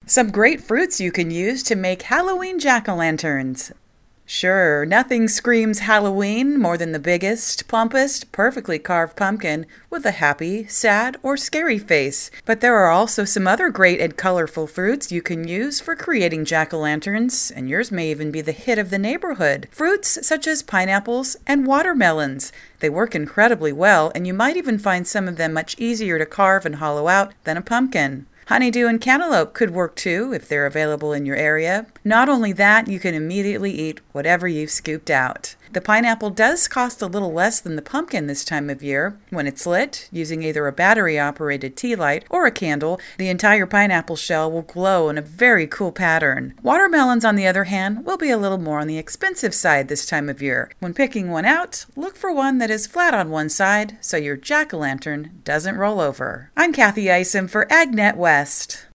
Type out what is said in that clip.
Some great fruits you can use to make Halloween jack-o'-lanterns. Sure, nothing screams Halloween more than the biggest, plumpest, perfectly carved pumpkin with a happy, sad, or scary face. But there are also some other great and colorful fruits you can use for creating jack-o'-lanterns, and yours may even be the hit of the neighborhood. Fruits such as pineapples and watermelons. They work incredibly well, and you might even find some of them much easier to carve and hollow out than a pumpkin. Honeydew and cantaloupe could work too if they're available in your area. Not only that, you can immediately eat whatever you've scooped out. The pineapple does cost a little less than the pumpkin this time of year. When it's lit, using either a battery-operated tea light or a candle, the entire pineapple shell will glow in a very cool pattern. Watermelons, on the other hand, will be a little more on the expensive side this time of year. When picking one out, look for one that is flat on one side so your jack-o'-lantern doesn't roll over. I'm Kathy Isom for AgNet West.